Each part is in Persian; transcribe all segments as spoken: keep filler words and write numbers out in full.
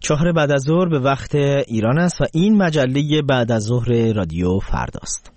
چهار بعد از ظهر به وقت ایران است و این مجله بعد از ظهر رادیو فرداست.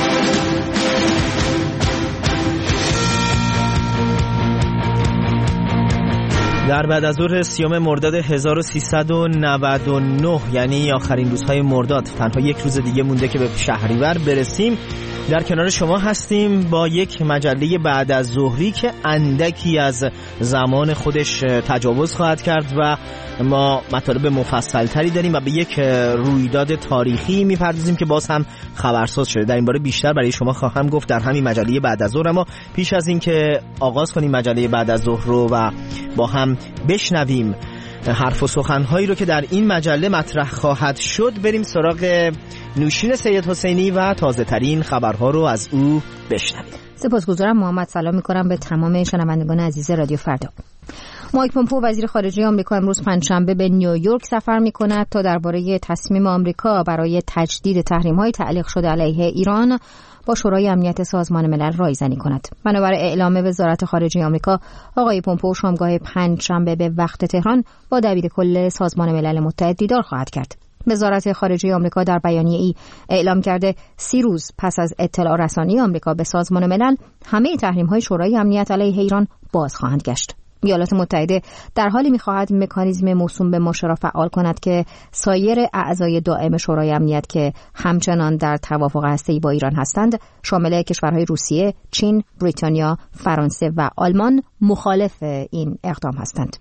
در بعد از ظهر سیوم مرداد هزار و سیصد و نود و نه، یعنی آخرین روزهای مرداد، تنها یک روز دیگه مونده که به شهریور برسیم. در کنار شما هستیم با یک مجله بعد از ظهری که اندکی از زمان خودش تجاوز خواهد کرد و ما مطالب مفصل تری داریم و به یک رویداد تاریخی میپردازیم که باز هم خبرساز شده. در این باره بیشتر برای شما خواهم گفت در همین مجله بعد از ظهر. اما پیش از این که آغاز کنیم مجله بعد از ظهر رو و با هم بشنویم حرف و سخنهایی رو که در این مجله مطرح خواهد شد، بریم سراغ نوشین سید حسینی و تازه ترین خبرها رو از او بشنویم. سپاسگزارم محمد. سلام می‌کنم به تمام شنوندگان عزیز رادیو فردا. مایک پومپئو وزیر خارجه آمریکا امروز پنجشنبه به نیویورک سفر می‌کند تا درباره تصمیم آمریکا برای تجدید تحریم‌های تعلیق شده علیه ایران با شورای امنیت سازمان ملل رایزنی کند. بنابر اعلام وزارت خارجه آمریکا، آقای پومپئو شامگاه پنجشنبه به وقت تهران با دبیرکل سازمان ملل متحد دیدار خواهد کرد. وزارت خارجه آمریکا در بیانیه‌ای اعلام کرده سی روز پس از اطلاع رسانی آمریکا به سازمان ملل، همه تحریم‌های شورای امنیت علیه ایران باز خواهند گشت. ایالات متحده در حالی می‌خواهد مکانیزم موسوم به ماشه را فعال کند که سایر اعضای دائم شورای امنیت که همچنان در توافق هسته‌ای با ایران هستند، شامل کشورهای روسیه، چین، بریتانیا، فرانسه و آلمان، مخالف این اقدام هستند.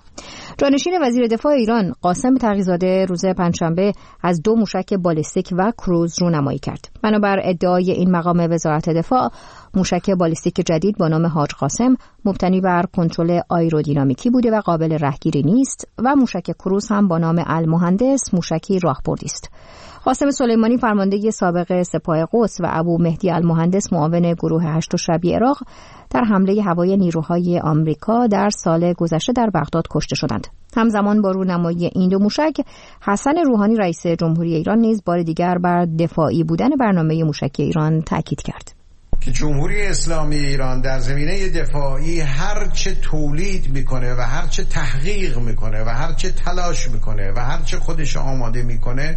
جانشین وزیر دفاع ایران قاسم تقی‌زاده روز پنجشنبه از دو موشک بالیستیک و کروز رونمایی کرد. بنابر ادعای این مقام وزارت دفاع، موشک بالیستیک جدید با نام حاج قاسم مبتنی بر کنترل آیرودینامیکی بوده و قابل رهگیری نیست و موشک کروز هم با نام المهندس موشکی راهبردی است. قاسم سلیمانی فرمانده سابق سپاه قدس و ابو مهدی المهندس معاون گروه هشت شبی عراق در حمله هوایی نیروهای آمریکا در سال گذشته در بغداد کشته شدند. همزمان با رونمایی این دو موشک، حسن روحانی رئیس جمهوری ایران نیز بار دیگر بر دفاعی بودن برنامه موشکی ایران تاکید کرد. که جمهوری اسلامی ایران در زمینه دفاعی هر چه تولید میکنه و هر چه تحقیق میکنه و هر چه تلاش میکنه و هر چه خودش آماده میکنه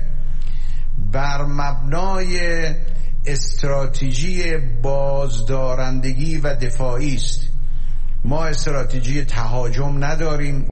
بر مبنای استراتژی بازدارندگی و دفاعی است. ما استراتژی تهاجم نداریم.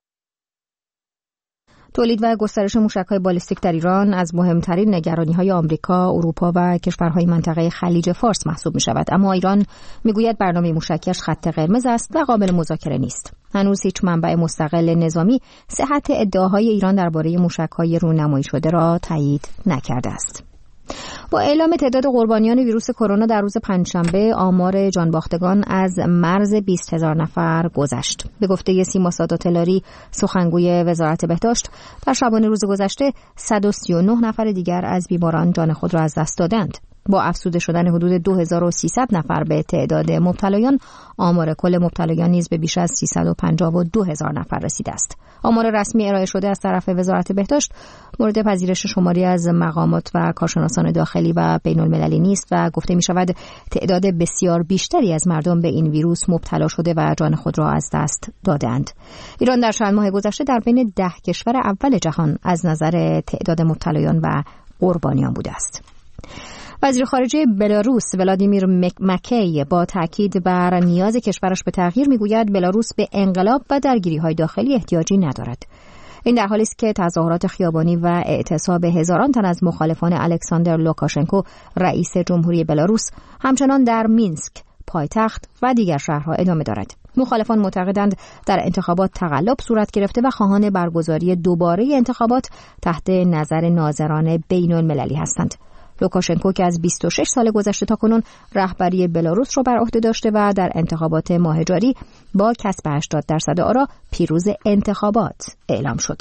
تولید و گسترش موشک‌های بالیستیک در ایران از مهمترین نگرانی‌های آمریکا، اروپا و کشورهای منطقه خلیج فارس محسوب می‌شود، اما ایران می‌گوید برنامه موشکیش خط قرمز است و قابل مذاکره نیست. هنوز هیچ منبع مستقل نظامی صحت ادعاهای ایران درباره موشک‌های رونمایی شده را تایید نکرده است. با اعلام تعداد قربانیان ویروس کرونا در روز پنجشنبه، آمار جانباختگان از مرز بیست هزار نفر گذشت. به گفته سیما سادات‌لاری، سخنگوی وزارت بهداشت، در شبانه روز گذشته صد و سی و نه نفر دیگر از بیماران جان خود را از دست دادند. با افزوده شدن حدود دو هزار و سیصد نفر به تعداد مبتلایان، آمار کل مبتلایان نیز به بیش از سیصد و پنجاه و دو هزار نفر رسیده است. آمار رسمی ارائه شده از طرف وزارت بهداشت مورد پذیرش شماری از مقامات و کارشناسان داخلی و بین المللی نیست و گفته می شود تعداد بسیار بیشتری از مردم به این ویروس مبتلا شده و جان خود را از دست دادند. ایران در چند ماه گذشته در بین ده کشور اول جهان از نظر تعداد مبتلایان و قربانیان بوده است. وزیر خارجه بلاروس ولادیمیر مکی با تاکید بر نیاز کشورش به تغییر میگوید بلاروس به انقلاب و درگیری‌های داخلی احتیاجی ندارد. این در حالی است که تظاهرات خیابانی و اعتصاب هزاران تن از مخالفان الکساندر لوکاشنکو رئیس جمهوری بلاروس همچنان در مینسک پایتخت و دیگر شهرها ادامه دارد. مخالفان معتقدند در انتخابات تقلب صورت گرفته و خواهان برگزاری دوباره انتخابات تحت نظر ناظران بین المللی هستند. لوکاشنکو که از بیست و شش سال گذشته تا کنون رهبری بلاروس را بر عهده داشته و در انتخابات ماه جاری با کسب هشتاد درصد آرا پیروز انتخابات اعلام شد.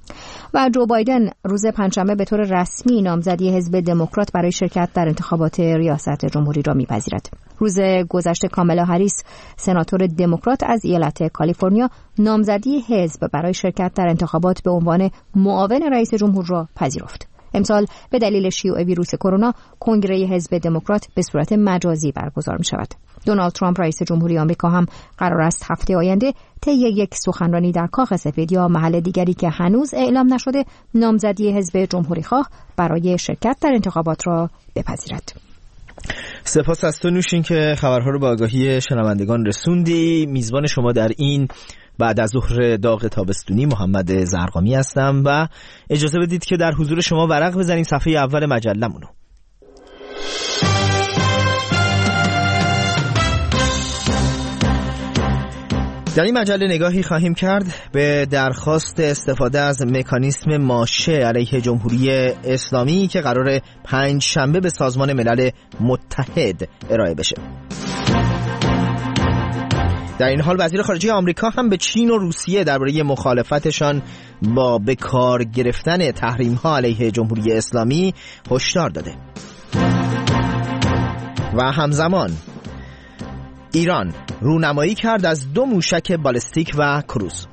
و جو بایدن روز پنجشنبه به طور رسمی نامزدی حزب دموکرات برای شرکت در انتخابات ریاست جمهوری را می‌پذیرد. روز گذشته کامالا هریس، سناتور دموکرات از ایالت کالیفرنیا، نامزدی حزب برای شرکت در انتخابات به عنوان معاون رئیس جمهور را پذیرفت. امسال به دلیل شیوع ویروس کرونا کنگره حزب دموکرات به صورت مجازی برگزار می شود. دونالد ترامپ رئیس جمهوری آمریکا هم قرار است هفته آینده طی یک سخنرانی در کاخ سفید یا محل دیگری که هنوز اعلام نشده نامزدی حزب جمهوریخواه برای شرکت در انتخابات را بپذیرد. سپاس از تو نوشین که خبرها رو به آگاهی شنوندگان رسوندی. میزبان شما در این بعد از ظهر داغ تابستونی محمد زرقامی هستم و اجازه بدید که در حضور شما ورق بزنیم صفحه اول مجله‌مون. در این مجله نگاهی خواهیم کرد به درخواست استفاده از مکانیسم ماشه علیه جمهوری اسلامی که قرار پنج شنبه به سازمان ملل متحد ارائه بشه. در این حال وزیر خارجه آمریکا هم به چین و روسیه درباره مخالفتشان با به کار گرفتن تحریم‌ها علیه جمهوری اسلامی هشدار داده. و همزمان ایران رونمایی کرد از دو موشک بالستیک و کروز.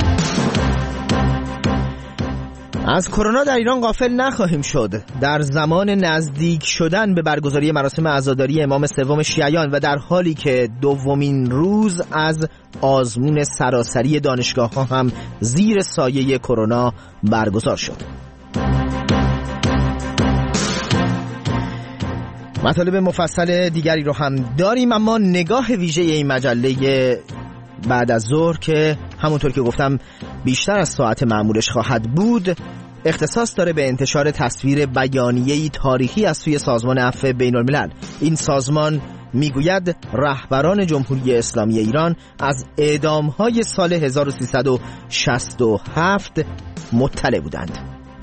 از کرونا در ایران غافل نخواهیم شد. در زمان نزدیک شدن به برگزاری مراسم عزاداری امام سوم شیعیان و در حالی که دومین روز از آزمون سراسری دانشگاه‌ها هم زیر سایه کرونا برگزار شد. مطالب مفصل دیگری رو هم داریم، اما نگاه ویژه این مجله بعد از ظهر که همونطور که گفتم بیشتر از ساعت معمولش خواهد بود اختصاص داره به انتشار تصویر بیانیه‌ای تاریخی از سوی سازمان عفو بین الملل. این سازمان میگوید رهبران جمهوری اسلامی ایران از اعدام‌های سال هزار و سیصد و شصت و هفت مطلع بودند.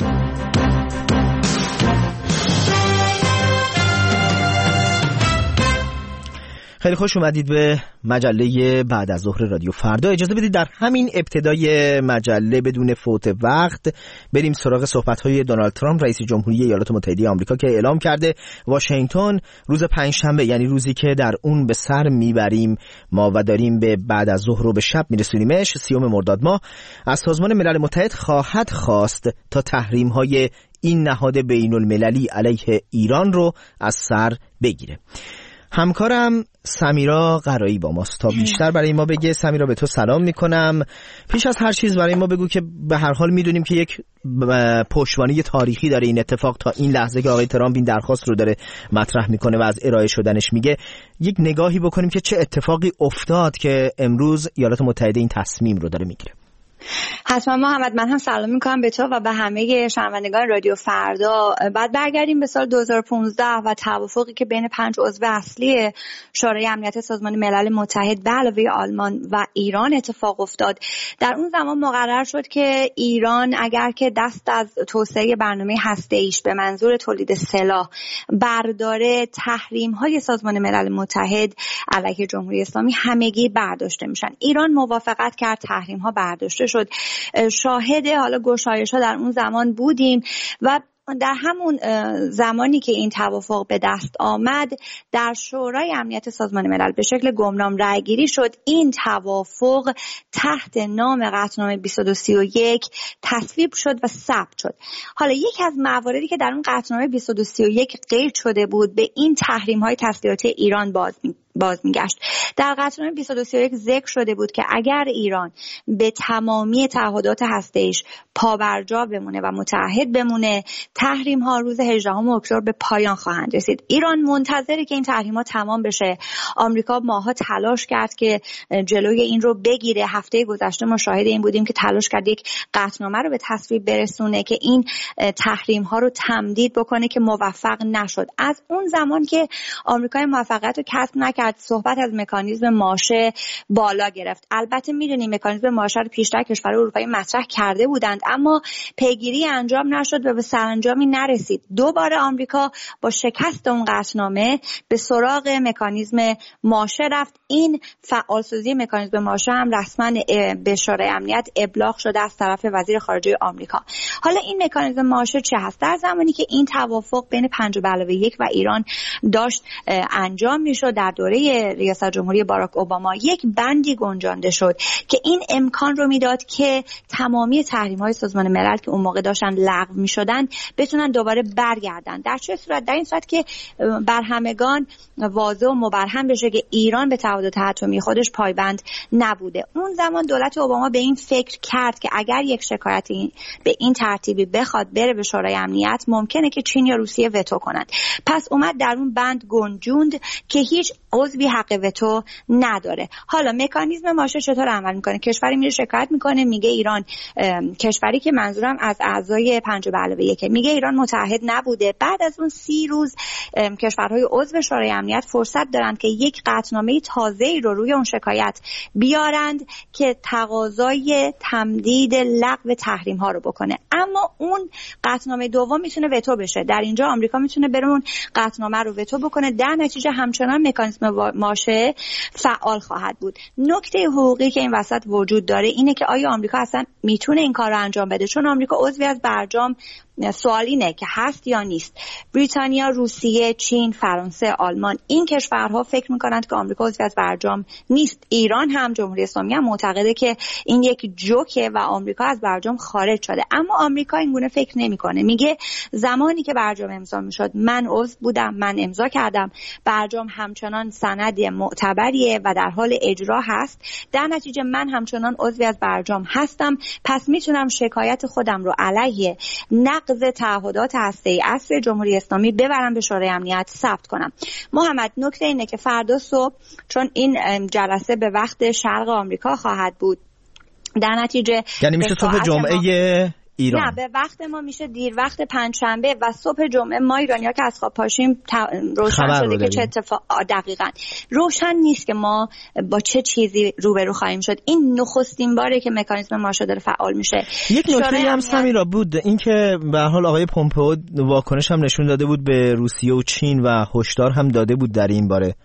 خیلی خوش اومدید به مجله بعد از ظهر رادیو فردا. اجازه بدید در همین ابتدای مجله بدون فوت وقت بریم سراغ صحبت‌های دونالد ترامپ رئیس جمهوری ایالات متحده آمریکا که اعلام کرده واشنگتن روز پنجشنبه، یعنی روزی که در اون به سر میبریم ما و داریم به بعد از ظهر رو به شب میرسونیمش، سیوم مرداد ماه، از سازمان ملل متحد خواهد خواست تا تحریم‌های این نهاد بین المللی علیه ایران رو از سر بگیره. همکارم سمیرا قرایی با ماست تا بیشتر برای ما بگه. سمیرا به تو سلام میکنم. پیش از هر چیز برای ما بگو که به هر حال میدونیم که یک پشتوانه تاریخی داره این اتفاق تا این لحظه که آقای ترامپ این درخواست رو داره مطرح میکنه و از ارائه شدنش میگه. یک نگاهی بکنیم که چه اتفاقی افتاد که امروز ایالات متحده این تصمیم رو داره میگیره. حتما محمد، من هم سلام میکنم به تو و به همه شنوندگان رادیو فردا. بعد برگردیم به سال دو هزار و پانزده و توافقی که بین پنج عضو اصلی شورای امنیت سازمان ملل متحد به علاوه آلمان و ایران اتفاق افتاد. در اون زمان مقرر شد که ایران اگر که دست از توسعه برنامه هسته‌ایش به منظور تولید سلاح برداره، تحریم‌های سازمان ملل متحد علیه جمهوری اسلامی همگی برداشته میشن. ایران موافقت کرد، تحریم‌ها برداشته شد. شاهد حالا گشایش‌ها در اون زمان بودیم و در همون زمانی که این توافق به دست آمد در شورای امنیت سازمان ملل به شکل گمنام رأی گیری شد. این توافق تحت نام قطعنامه بیست و دو سی و یک تصویب شد و ثبت شد. حالا یکی از مواردی که در اون قطعنامه بیست و دو سی و یک قید شده بود به این تحریم‌های تسلیحاتی ایران باز می باز میگشت. در قطعنامه بیست و دو سی و یک ذکر شده بود که اگر ایران به تمامی تعهدات هسته‌ایش پابرجا بمونه و متعهد بمونه، تحریم ها روز هجدهم اکتبر به پایان خواهند رسید. ایران منتظره که این تحریم ها تمام بشه. آمریکا ماها تلاش کرد که جلوی این رو بگیره. هفته گذشته ما شاهد این بودیم که تلاش کرد یک قطعنامه رو به تصویب برسونه که این تحریم ها رو تمدید بکنه که موفق نشد. از اون زمان که آمریکا موفقیت رو کسب نکرد، صحبت از مکانیزم ماشه بالا گرفت. البته میدونیم مکانیزم ماشه رو پیشتر کشورهای اروپایی مطرح کرده بودند، اما پیگیری انجام نشد و به سرانجامی نرسید. دوباره آمریکا با شکست اون قطعنامه به سراغ مکانیزم ماشه رفت. این فعالسازی مکانیزم ماشه هم رسما به شورای امنیت ابلاغ شده از طرف وزیر خارجه آمریکا. حالا این مکانیزم ماشه چه هست؟ در زمانی که این توافق بین پنج به علاوه یک و ایران داشت انجام میشد در دوره دوره ریاست جمهوری باراک اوباما یک بندی گنجانده شد که این امکان رو میداد که تمامی تحریم‌های سازمان ملل که اون موقع داشتن لغو می‌شدن بتونن دوباره برگردن. در چه صورت؟ در این صورت که بر همگان واضح و مبرهن بشه که ایران به تعهدات اتمی خودش پایبند نبوده. اون زمان دولت اوباما به این فکر کرد که اگر یک شکایتی به این ترتیبی بخواد بره به شورای امنیت ممکنه که چین یا روسیه وتو کنند. پس اومد در اون بند گنجوند که هیچ عضوی حق وتو نداره. حالا مکانیزم ماشه چطور عمل میکنه؟ کشوری میره شکایت میکنه، میگه ایران، کشوری که منظورم از اعضای پنج به علاوه یک، میگه ایران متحد نبوده. بعد از اون سی روز کشورهای عضو شورای امنیت فرصت دارند که یک قطعنامه تازه‌ای رو روی اون شکایت بیارند که تقاضای تمدید لغو تحریم ها رو بکنه. اما اون قطعنامه دوم میتونه وتو بشه. در اینجا آمریکا میتونه بره اون قطعنامه رو وتو بکنه. در نتیجه همچنان مکانیزم ماشه فعال خواهد بود. نکته حقوقی که این وسط وجود داره اینه که آیا آمریکا اصلا میتونه این کار رو انجام بده؟ چون آمریکا عضوی از برجام، سوال اینه که هست یا نیست. بریتانیا، روسیه، چین، فرانسه، آلمان، این کشورها فکر میکنند که آمریکا عضو از برجام نیست. ایران هم، جمهوری اسلامی هم معتقده که این یک جوکه و آمریکا از برجام خارج شده. اما آمریکا این گونه فکر نمیکنه. میگه زمانی که برجام امضا میشد من عضو بودم، من امضا کردم، برجام همچنان سند معتبریه و در حال اجرا هست. در نتیجه من همچنان عضوی از برجام هستم، پس میتونم شکایت خودم رو علیه نقض تعهدات هسته‌ای اصل جمهوری اسلامی ببرم به شورای امنیت ثبت کنم. محمد، نکته اینه که فردا صبح، چون این جلسه به وقت شرق آمریکا خواهد بود، در نتیجه یعنی میشه صبح جمعه ایران. نه، به وقت ما میشه دیر وقت پنجشنبه و صبح جمعه ما ایرانی‌ها که از خواب پاشیم تا... روشن شده که چه اتفاق دقیقاً روشن نیست که ما با چه چیزی روبرو خواهیم شد. این نخستین باره که مکانیزم ماشه داره فعال میشه. یک نکته هم سمیرا بود، این که به هر حال آقای پومپئو واکنش هم نشون داده بود به روسیه و چین و هشدار هم داده بود در این باره،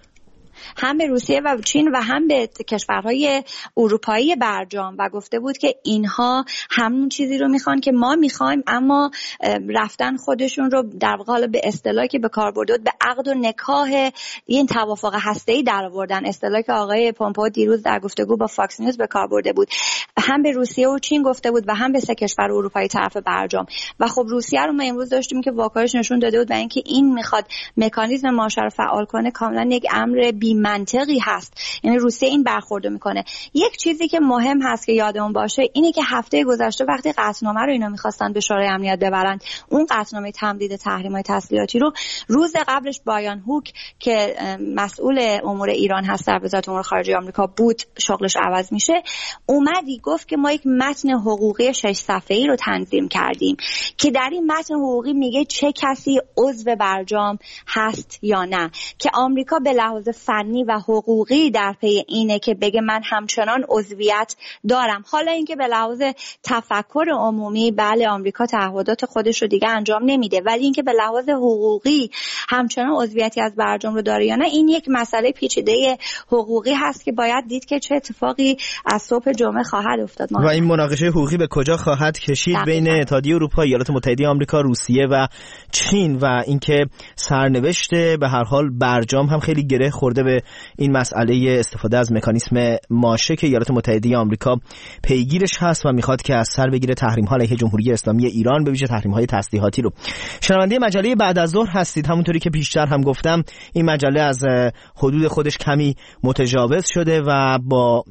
هم به روسیه و چین و هم به کشورهای اروپایی برجام، و گفته بود که اینها همون چیزی رو میخوان که ما میخوایم، اما رفتن خودشون رو در واقع به اصطلاحی که به کار برده بود به عقد و نکاح این توافق هسته‌ای در آوردن، اصطلاحی که آقای پومپئو دیروز در گفتگو با فاکس نیوز به کار برده بود. هم به روسیه و چین گفته بود و هم به سه کشور اروپایی طرف برجام. و خب روسیه رو ما امروز داشتیم که واکنش نشون داده بود و اینکه این میخواد مکانیزم ماشه رو فعال کنه کاملا یک امر بی منطقی هست. یعنی روسیه این برخورد میکنه. یک چیزی که مهم هست که یادمون باشه اینه که هفته گذشته وقتی قطعنامه رو اینا میخواستن به شورای امنیت ببرن، اون قطعنامه تمدید تحریم‌های تسلیحاتی رو روز قبلش بایان هوک که مسئول امور ایران هست در وزارت امور خارجه آمریکا بود، شغلش عوض میشه، اومدی گفت که ما یک متن حقوقی شش صفحه‌ای رو تنظیم کردیم که در این متن حقوقی میگه چه کسی عضو برجام هست یا نه، که آمریکا به لحاظ فنی و حقوقی در پی اینه که بگه من همچنان عضویت دارم. حالا اینکه به لحاظ تفکر عمومی بله آمریکا تعهدات خودش رو دیگه انجام نمیده، ولی اینکه به لحاظ حقوقی همچنان عضویتی از برجام رو داره یا نه، این یک مسئله پیچیده حقوقی هست که باید دید که چه اتفاقی از صبح جمعه خواهد افتاد. و این مناقشه حقوقی به کجا خواهد کشید بین اتحادیه اروپا، ایالات متحده آمریکا، روسیه و چین، و اینکه سرنوشت به هر حال برجام هم خیلی گره خورده به این مسئله استفاده از مکانیزم ماشه که ایالات متحده آمریکا پیگیرش هست و میخواد که از سر بگیره تحریم‌ها علیه جمهوری اسلامی ایران، به ویژه تحریم‌های تسلیحاتی رو. شنونده مجله بعد از ظهر هستید. همونطوری که پیشتر هم گفتم این مجله از حدود خودش کمی متجاوز شده و با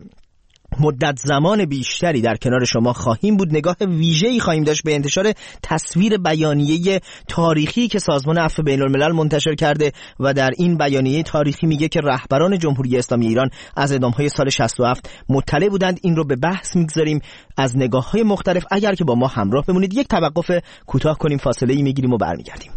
مدت زمان بیشتری در کنار شما خواهیم بود. نگاه ویژه‌ای خواهیم داشت به انتشار تصویر بیانیه تاریخی که سازمان عفو بین‌الملل منتشر کرده و در این بیانیه تاریخی میگه که رهبران جمهوری اسلامی ایران از اعدام‌های سال شصت و هفت مطلع بودند. این رو به بحث میگذاریم از نگاه‌های مختلف. اگر که با ما همراه بمونید یک توقف کوتاه کنیم، فاصله‌ای میگیریم و برمیگردیم.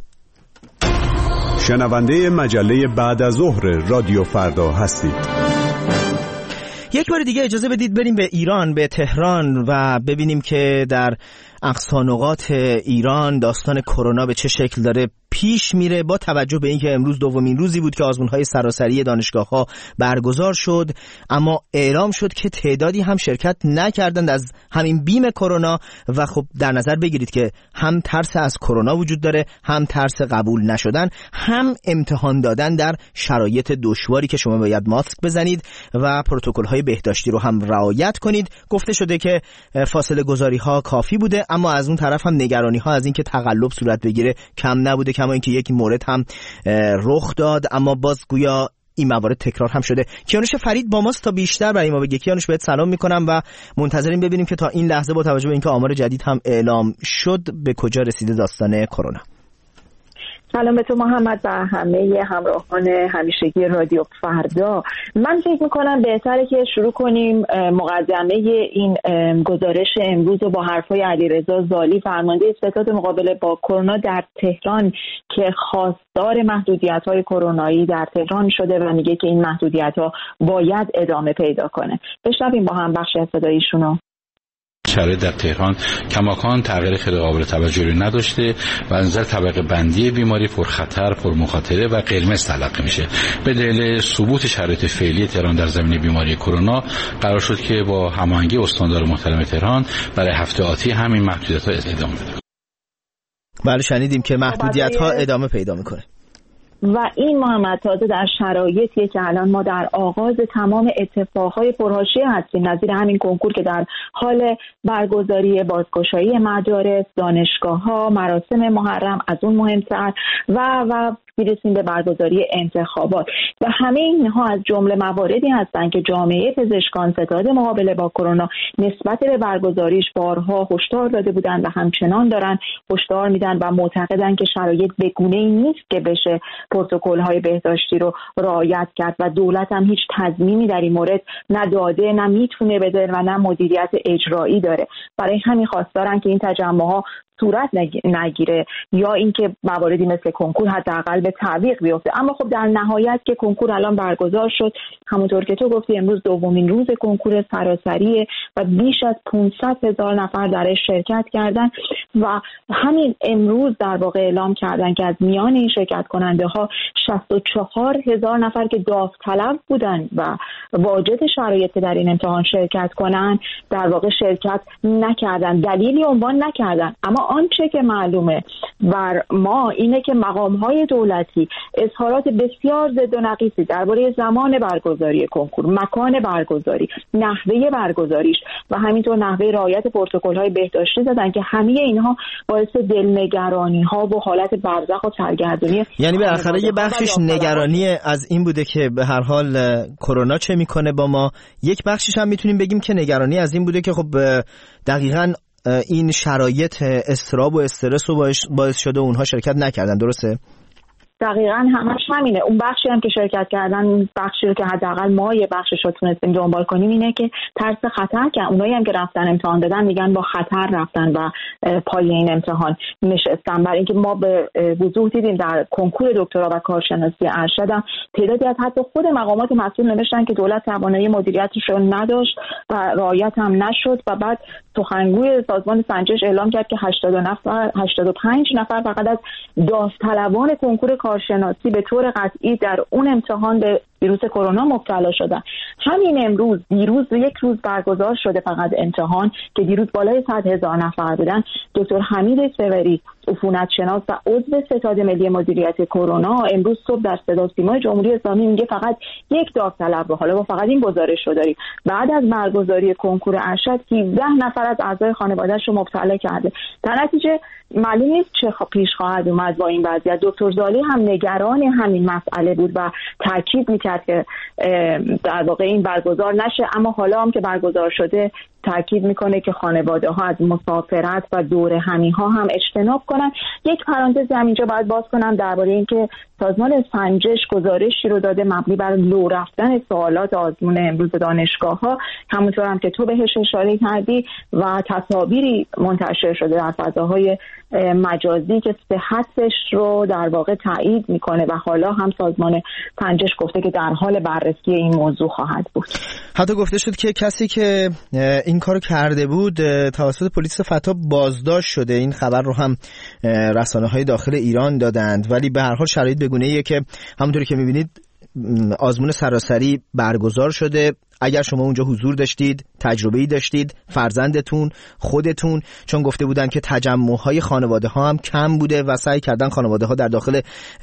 شنونده مجله بعد از ظهر رادیو فردا هستید. یک بار دیگه اجازه بدید بریم به ایران، به تهران و ببینیم که در اقصانقاط ایران داستان کرونا به چه شکل داره پیش میره، با توجه به اینکه امروز دومین روزی بود که آزمون‌های سراسری دانشگاه‌ها برگزار شد، اما اعلام شد که تعدادی هم شرکت نکردند از همین بیم کرونا. و خب در نظر بگیرید که هم ترس از کرونا وجود داره، هم ترس قبول نشدن، هم امتحان دادن در شرایط دشواری که شما باید ماسک بزنید و پروتکل‌های بهداشتی رو هم رعایت کنید. گفته شده که فاصله گذاری‌ها کافی بوده، اما از اون طرف هم نگرانی‌ها از اینکه تقلب صورت بگیره کم نبوده، کما اینکه یک مورد هم رخ داد اما باز گویا این موارد تکرار هم شده. کیانوش فرید با ماست تا بیشتر برای ما بگه. کیانوش بهت سلام میکنم و منتظریم ببینیم که تا این لحظه با توجه به اینکه آمار جدید هم اعلام شد به کجا رسیده داستان کرونا. سلام به تو محمد و همه همراهان همیشگی رادیو فردا. من فکر میکنم بهتره که شروع کنیم مقدمه این گزارش امروز رو با حرفای علیرضا زالی، فرمانده ستاد مقابله با کرونا در تهران که خواستار محدودیت‌های کرونایی در تهران شده و میگه که این محدودیت‌ها باید ادامه پیدا کنه. بشنویم با هم بخش صدای ایشونو. شرایط در تهران کماکان تغییر خیلی قابل توجهی نداشته و از نظر طبقه بندی بیماری پرخطر، پرمخاطره و قرمز تلقی میشه. به دلیل ثبوت شرایط فعلی تهران در زمینه بیماری کرونا قرار شد که با هماهنگی استاندار محترم تهران برای هفته آتی همین محدودیت‌ها ادامه بده. بله شنیدیم که محدودیت‌ها ادامه پیدا میکنه. و این محمد تازه در شرایطیه که الان ما در آغاز تمام اتفاقهای پرحاشیه هستیم، نظیر همین کنکور که در حال برگزاری، بازگشایی مدارس، دانشگاه‌ها، مراسم محرم، از اون مهمتر و و میرسیم به برگزاری انتخابات و همه اینها از جمله مواردی هستند که جامعه پزشکان ستاد مقابله با کرونا نسبت به برگزاریش بارها هشدار داده بودند و همچنان دارن هشدار میدن و معتقدن که شرایط به گونه‌ای نیست که بشه پروتکل‌های بهداشتی رو رعایت کرد و دولت هم هیچ تضمینی در این مورد نه داده، نه میتونه بده و نه مدیریت اجرایی داره. برای همین خواستارن که این تجمع‌ها صورت نگیره یا اینکه مواردی مثل کنکور حداقل به تعویق بیفته. اما خب در نهایت که کنکور الان برگزار شد، همونطور که تو گفتی امروز دومین روز کنکور سراسریه و بیش از پانصد هزار نفر درش شرکت کردن و همین امروز در واقع اعلام کردن که از میان این شرکت کننده ها شصت و چهار هزار نفر که داوطلب بودن و واجد شرایط در این امتحان شرکت کنن در واقع شرکت نکردن، دلیلی عنوان نکردن. اما آنچه که معلومه بر ما اینه که مقام‌های دولتی اظهارات بسیار ضد و نقیصی درباره زمان برگزاری کنکور، مکان برگزاری، نحوه برگزاریش و همینطور نحوه رعایت پروتکل‌های بهداشتی دادن که همه اینها باعث دلنگرانی‌ها و حالت برزخ و سرگردانی، یعنی بالاخره یه بخشش نگرانی از این بوده که به هر حال کرونا چه میکنه با ما، یک بخشش هم میتونیم بگیم که نگرانی از این بوده که خب دقیقاً این شرایط اضطراب و استرس رو باعث شده اونها شرکت نکردن. درسته؟ دقیقاً همش همینه. اون بخشی هم که شرکت کردن، بخشی رو که حداقل ما یه بخشش رو تونستیم دنبال کنیم اینه که ترس خطر که اونایی هم که رفتن امتحان دادن میگن با خطر رفتن و پای این امتحان نشستن. برای اینکه ما به وضوح دیدیم در کنکور دکترا و کارشناسی ارشد هم تعدادی از حتی خود مقامات مسئول نوشتن که دولت توانایی مدیریتش رو نداشت و رعایت هم نشد و بعد سخنگوی سازمان سنجش اعلام کرد که هشتاد نفر هشتاد و پنج نفر فقط از داوطلبان کنکور کارشناسی به طور قطعی در اون امتحان به ویروس کرونا مبتلا شدن. همین امروز دیروز یک روز برگزار شده فقط امتحان که دیروز بالای صد هزار نفر بودن. دکتر حمید سوری عفونت شناس و عضو ستاد ملی مدیریت کرونا امروز صبح در صدا و سیمای جمهوری اسلامی میگه فقط یک داوطلب رو، حالا با فقط این گزارش رو داریم، بعد از برگزاری کنکور ارشد هفده نفر از اعضای خانواده‌اش رو مبتلا کرده. در نتیجه معلوم نیست چه پیش خواهد اومد با این وضعیت. دکتر زالی هم نگران همین مسئله بود و تاکید میکرد که در واقع این برگزار نشه، اما حالا هم که برگزار شده تاکید میکنه که خانواده ها از مسافرت و دور همی ها هم اجتناب کنن. یک پرانتز همینجا باید باز کنم درباره اینکه سازمان سنجش گزارشی رو داده مبنی بر لو رفتن سوالات آزمون امروز دانشگاه‌ها، همونطور هم که تو بهش اشاره کردی، و تصاویری منتشر شده در فضاهای مجازی که صحتش رو در واقع تایید میکنه و حالا هم سازمان سنجش گفته که در حال بررسی این موضوع خواهد بود. حتی گفته شد که کسی که این کارو کرده بود توسط پلیس فتا بازداشت شده. این خبر رو هم رسانه‌های داخل ایران دادند، ولی به هر حال شرایط بگونه‌ایه که همونطوری که می‌بینید آزمون سراسری برگزار شده. اگر شما اونجا حضور داشتید، تجربه‌ای داشتید، فرزندتون، خودتون، چون گفته بودن که تجمع‌های خانواده‌ها هم کم بوده و سعی کردن خانواده‌ها در داخل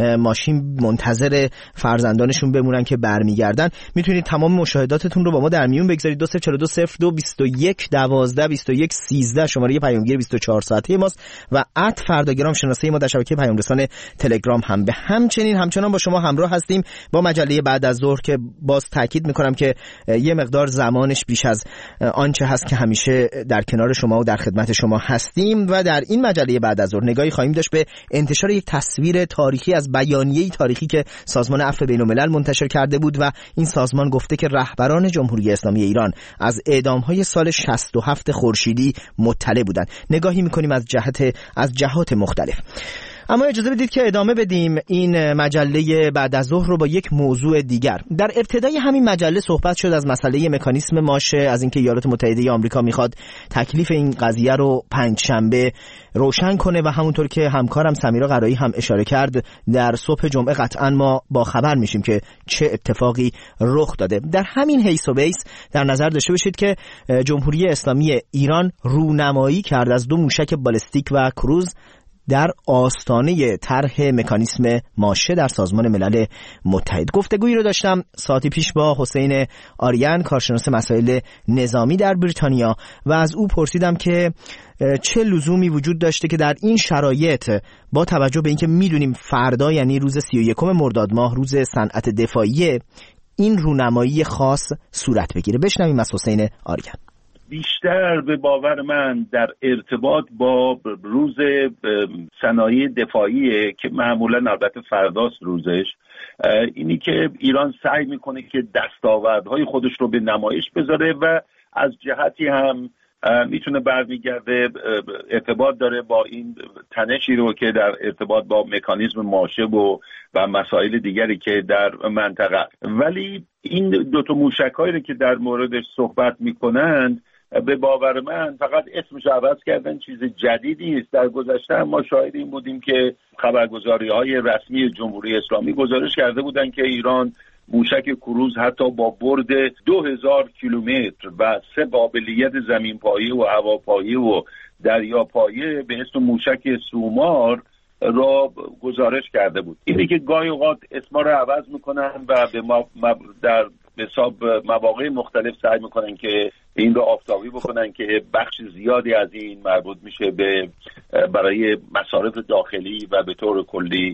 ماشین منتظر فرزندانشون بمونن که برمیگردن. میتونید تمام مشاهداتتون رو با ما در میون بگذارید. دو صفر چهار دو صفر دو بیست و یک دوازده بیست و یک سیزده شماره پیامگیر بیست و چهار ساعته ماست و ات فرداگرام شناسه ما در شبکه پیام رسان تلگرام هم به همچنین همچنان با شما همراه هستیم با مجله بعد از ظهر که باز تاکید می‌کنم که یه مقدار زمانش بیش از آنچه هست که همیشه در کنار شما و در خدمت شما هستیم و در این مجله بعد از ظهر نگاهی خواهیم داشت به انتشار یک تصویر تاریخی از بیانیه‌ای تاریخی که سازمان عفو بین‌الملل منتشر کرده بود و این سازمان گفته که رهبران جمهوری اسلامی ایران از اعدام‌های سال شصت و هفت خورشیدی مطلع بودند. نگاهی می‌کنیم از جهت از جهات مختلف. اما اجازه بدید که ادامه بدیم این مجله بعد از ظهر رو با یک موضوع دیگر. در ابتدای همین مجله صحبت شد از مسئله مکانیسم ماشه، از اینکه ایالات متحده آمریکا میخواد تکلیف این قضیه رو پنجشنبه روشن کنه و همونطور که همکارم سمیرا قرایی هم اشاره کرد در صبح جمعه قطعا ما با خبر میشیم که چه اتفاقی رخ داده. در همین حیث و بیس در نظر داشته باشید که جمهوری اسلامی ایران رونمایی کرد از دو موشک بالستیک و کروز در آستانه طرح مکانیسم ماشه در سازمان ملل متحد. گفتگویی رو داشتم ساعتی پیش با حسین آریان، کارشناس مسائل نظامی در بریتانیا، و از او پرسیدم که چه لزومی وجود داشته که در این شرایط با توجه به اینکه میدونیم فردا یعنی روز سی و یکم مرداد ماه روز صنعت دفاعی این رونمایی خاص صورت بگیره. بشنویم از حسین آریان. بیشتر به باور من در ارتباط با روز صنایع دفاعیه که معمولا البته فرداست روزش، اینی که ایران سعی میکنه که دستاوردهای خودش رو به نمایش بذاره و از جهتی هم میتونه برمیگرده ارتباط داره با این تنشی رو که در ارتباط با مکانیزم ماشه و و مسائل دیگری که در منطقه. ولی این دو تا موشک‌هایی رو که در موردش صحبت میکنند به باور من فقط اسمش عوض کردن، چیز جدیدی نیست. در گذشته ما شاهد این بودیم که خبرگزاری‌های رسمی جمهوری اسلامی گزارش کرده بودند که ایران موشک کروز حتی با برد دو هزار کیلومتر و سه قابلیت زمین‌پایه و هواپایه و دریاپایه به اسم موشک سومار را گزارش کرده بود. اینی که گاهی اوقات اسما رو عوض میکنن و به ما در حساب مواقع مختلف سعی میکنن که این رو آفتابی بکنن که بخش زیادی از این مربوط میشه به برای مصارف داخلی و به طور کلی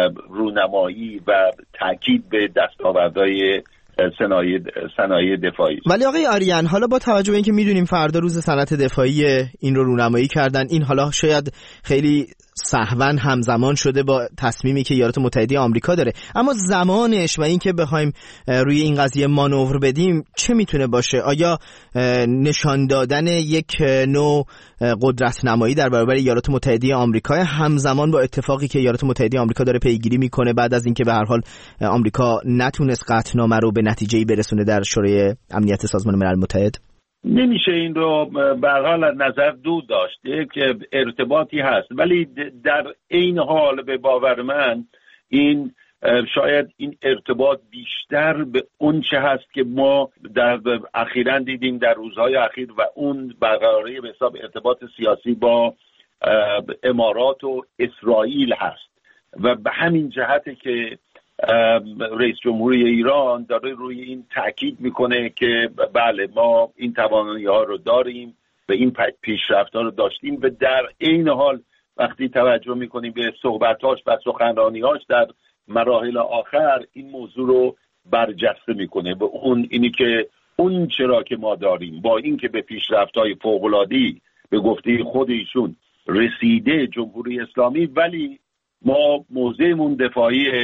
رونمایی و تاکید به دستاوردهای صنایع صنایع دفاعی. ولی آقای آریان، حالا با توجه به اینکه میدونیم فردا روز صنعت دفاعی این رو رونمایی کردن، این حالا شاید خیلی سهواً همزمان شده با تصمیمی که ایالات متحده آمریکا داره، اما زمانش و اینکه بخوایم روی این قضیه مانور بدیم چه میتونه باشه؟ آیا نشان دادن یک نوع قدرت نمایی در برابر ایالات متحده آمریکا همزمان با اتفاقی که ایالات متحده آمریکا داره پیگیری میکنه بعد از اینکه به هر حال آمریکا نتونست قطعنامه رو به نتیجه‌ای برسونه در شورای امنیت سازمان ملل متحد؟ نمیشه این رو به هر حال از نظر دور داشت که ارتباطی هست، ولی در این حال به باور من این شاید این ارتباط بیشتر به اون چه هست که ما در اخیراً دیدیم در روزهای اخیر و اون برقراری به حساب ارتباط سیاسی با امارات و اسرائیل هست و به همین جهته که رئیس جمهوری ایران داره روی این تاکید میکنه که بله ما این توانایی ها رو داریم و این پیشرفت ها رو داشتیم و در این حال وقتی توجه میکنیم به صحبتاش و سخنرانیاش در مراحل آخر این موضوع رو برجسته میکنه به اون اینی که اون چرا که ما داریم با این که به پیشرفت های فوق‌العاده‌ای به گفته خود ایشون رسیده جمهوری اسلامی، ولی ما موضعمون دفاعی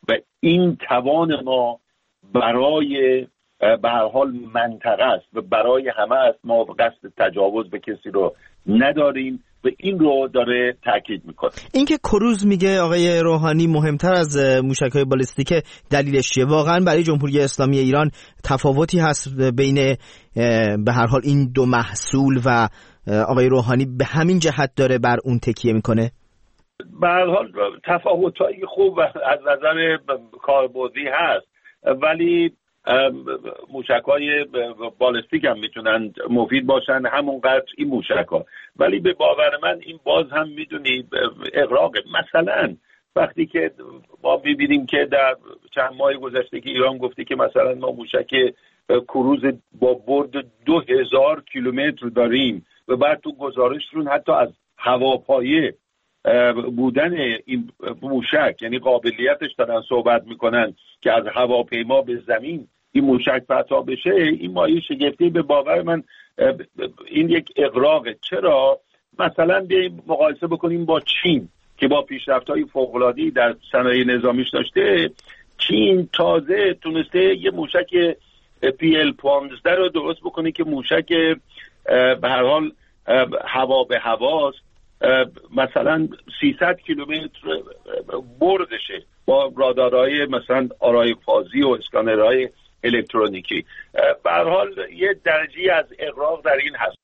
و این توان ما برای به هر حال منطقه است و برای همه است. ما قصد تجاوز به کسی رو نداریم و این رو داره تاکید میکنه. اینکه کروز میگه آقای روحانی مهمتر از موشک‌های بالستیک، دلیلش چیه؟ واقعا برای جمهوری اسلامی ایران تفاوتی هست بین به هر حال این دو محصول و آقای روحانی به همین جهت داره بر اون تکیه میکنه؟ به هر حال تفاوت‌های خوب از نظر کاربردی هست، ولی موشک‌های بالستیک هم میتونن مفید باشن همونقدر این موشک‌ها. ولی به باور من این باز هم میدونید اغراق. مثلا وقتی که ما میبینیم که در چند ماه گذشته که ایران گفته که مثلا ما موشک کروز با برد دو هزار کیلومتر داریم و بعد تو گزارششون حتی از هواپایه بودن این موشک، یعنی قابلیتش دارن صحبت میکنن که از هواپیما به زمین این موشک پرتاب بشه، این مایه شگفتی به باور من این یک اغراقه. چرا؟ مثلا بیاییم مقایسه بکنیم با چین که با پیشرفت‌های فوق‌العاده‌ای در صنایع نظامیش داشته. چین تازه تونسته یه موشک پی ال پانزده رو درست بکنه که موشک به هر حال هوا به هواست، مثلا سیصد کیلومتر بردشه با رادارهای مثلا آرای فازی و اسکانرهای الکترونیکی. به هر حال یه درجه از اغراق در این هست.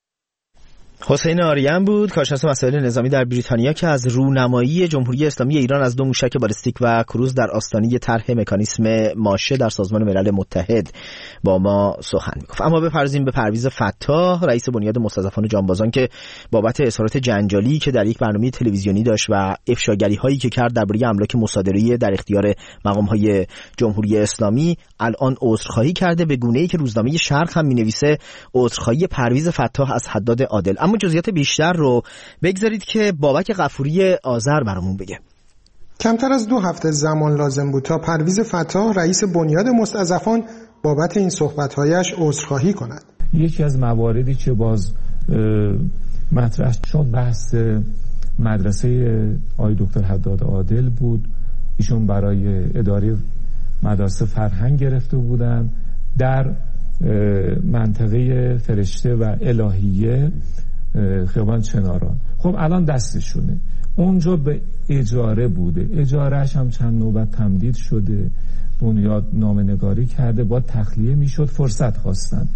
حسین آریان بود، کارشناس مسائل نظامی در بریتانیا، که از رونمایی جمهوری اسلامی ایران از دو موشک بالستیک و کروز در آستانه طرح مکانیسم ماشه در سازمان ملل متحد با ما سخن میگفت. اما بپردازیم به پرویز فتاح، رئیس بنیاد مستضعفان جانبازان، که بابت اظهارات جنجالی که در یک برنامه تلویزیونی داشت و افشاگری هایی که کرد درباره املاک مصادره‌ای در اختیار مقام های جمهوری اسلامی الان عذرخواهی کرده، به گونه‌ای که روزنامه شرق هم می‌نویسه عذرخواهی پرویز فتاح از حداد عادل. اما جزئیات بیشتر رو بگذارید که بابک غفوری آذر برامون بگه. کمتر از دو هفته زمان لازم بود تا پرویز فتاح رئیس بنیاد مستضعفان بابت این صحبت‌هایش عذرخواهی کند. یکی از مواردی که باز مطرح شد بحث مدرسه آقای دکتر حداد عادل بود. ایشون برای اداره مدارس فرهنگ گرفته بودن در منطقه فرشته و الهیه خیابان چناران. خب الان دستشونه، اونجا به اجاره بوده، اجارهش هم چند نوبت تمدید شده، بنیاد نامه‌نگاری کرده، با تخلیه میشد، فرصت خواستن.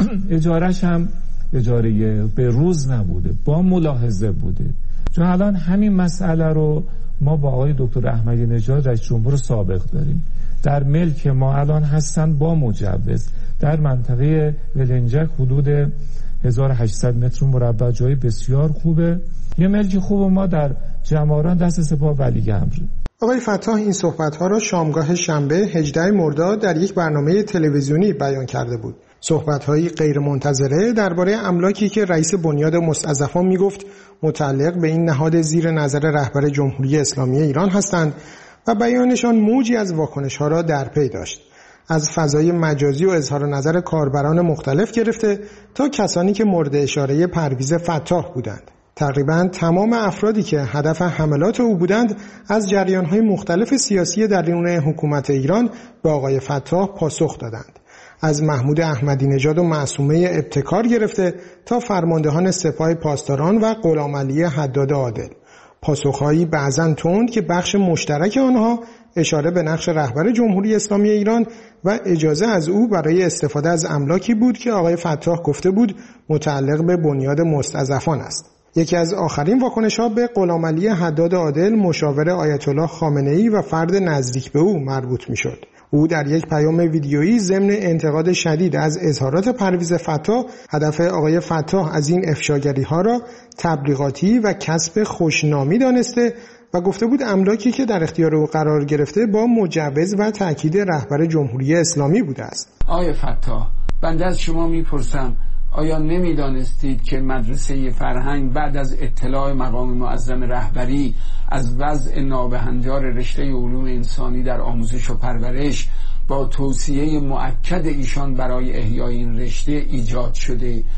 اجارهش هم اجاره به روز نبوده، با ملاحظه بوده. چون الان همین مسئله رو ما با آقای دکتر احمدی نژاد رئیس جمهور سابق داریم. در ملک ما الان هستن با مجوز در منطقه ولنجک حدود هزار و هشتصد متر مربع، جای بسیار خوبه. یه ملک خوب ما در جماران دست سپاه ولیعمر. آقای فتاح این صحبت‌ها را شامگاه شنبه هجدهم مرداد در یک برنامه تلویزیونی بیان کرده بود. صحبت‌هایی غیرمنتظره درباره املاکی که رئیس بنیاد مستضعفان میگفت متعلق به این نهاد زیر نظر رهبر جمهوری اسلامی ایران هستند و بیانشان موجی از واکنش‌ها را در پی داشت. از فضای مجازی و اظهار نظر کاربران مختلف گرفته تا کسانی که مورد اشاره پرویز فتاح بودند. تقریباً تمام افرادی که هدف حملات او بودند از جریان‌های مختلف سیاسی درون حکومت ایران به آقای فتاح پاسخ دادند. از محمود احمدی نژاد و معصومه ابتکار گرفته تا فرماندهان سپاه پاسداران و غلامعلی حداد عادل. پاسخهایی بعضاً تند که بخش مشترک آنها اشاره به نقش رهبر جمهوری اسلامی ایران و اجازه از او برای استفاده از املاکی بود که آقای فتاح گفته بود متعلق به بنیاد مستضعفان است. یکی از آخرین واکنش‌ها به غلامعلی حداد عادل، مشاور آیت الله خامنه‌ای و فرد نزدیک به او مربوط می‌شد. او در یک پیام ویدیویی ضمن انتقاد شدید از اظهارات پرویز فتاح، هدف آقای فتاح از این افشاگری‌ها را تبلیغاتی و کسب خوشنامی دانسته و گفته بود املاکی که در اختیار او قرار گرفته با مجوز و تأکید رهبر جمهوری اسلامی بوده است. آقای فتاح، بنده از شما میپرسم آیا نمیدانستید که مدرسه فرهنگ بعد از اطلاع مقام معظم رهبری از وضع نابهنجار رشته علوم انسانی در آموزش و پرورش با توصیه مؤکد ایشان برای احیای این رشته ایجاد شده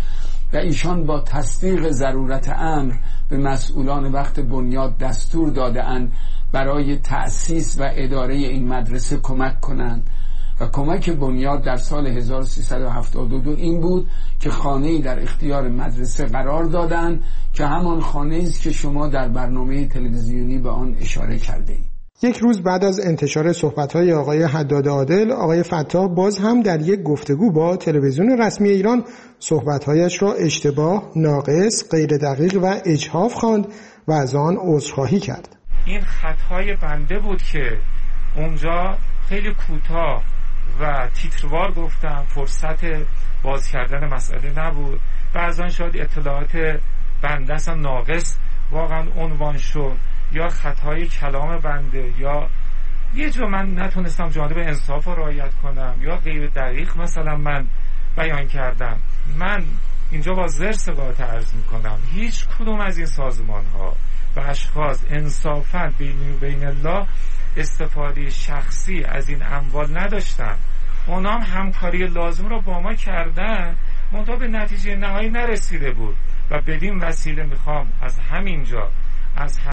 و ایشان با تصدیق ضرورت امر به مسئولان وقت بنیاد دستور داده اند برای تأسیس و اداره این مدرسه کمک کنند و کمک بنیاد در سال هزار و سیصد و هفتاد و دو این بود که خانه‌ای در اختیار مدرسه قرار دادند که همان خانه‌ای است که شما در برنامه تلویزیونی به آن اشاره کردید. یک روز بعد از انتشار صحبت‌های آقای حداد عادل، آقای فتاح باز هم در یک گفتگو با تلویزیون رسمی ایران صحبت‌هایش را اشتباه، ناقص، غیر دقیق و اجحاف خواند و از آن عذرخواهی کرد. این خطای بنده بود که اونجا خیلی کوتاه و تیتروار گفتم، فرصت باز کردن مسئله نبود. بعضا شاید اطلاعات بنده اصلا ناقص واقعا عنوان شد یا خطای کلام بنده یا یه جا من نتونستم جانب انصاف رو رعایت کنم یا غیر دقیق مثلا من بیان کردم. من اینجا با زر سقاط عرض میکنم هیچ کدوم از این سازمان ها و اشخاص انصافاً بین بین الله استفاده شخصی از این اموال نداشتن. اونا هم همکاری لازم رو با ما کردن، منتها به نتیجه نهایی نرسیده بود و بدین وسیله میخوام از همینجا از